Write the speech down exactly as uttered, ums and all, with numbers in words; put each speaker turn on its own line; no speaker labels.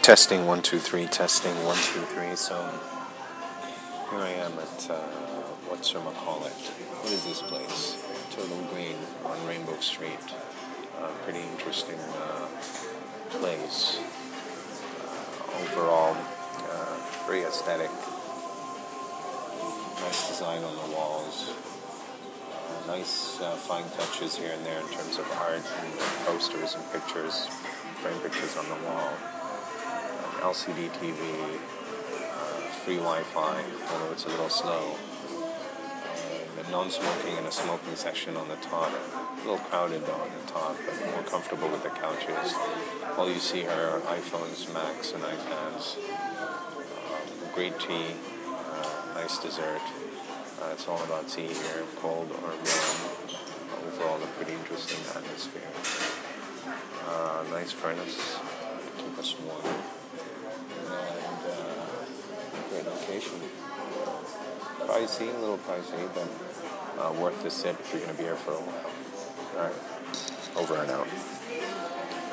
Testing one two three. Testing one two three. So here I am at uh, whatchamacallit. What is this place? Turtle Green on Rainbow Street. Uh, pretty interesting uh, place. Uh, overall, uh, very aesthetic. Nice design on the walls. Uh, nice uh, fine touches here and there in terms of art and posters and pictures, frame pictures on the wall. L C D T V, uh, free Wi-Fi, although it's a little slow. Uh, the non-smoking and a smoking section on the top. A little crowded on the top, but more comfortable with the couches. All you see are iPhones, Macs, and iPads. Um, great tea, uh, nice dessert. Uh, it's all about tea here, cold or warm. Overall, a pretty interesting atmosphere. Uh, nice furnace to keep us warm. And uh, great location. Pricey, a little pricey, but uh, worth the sit if you're going to be here for a while. Alright, over and out.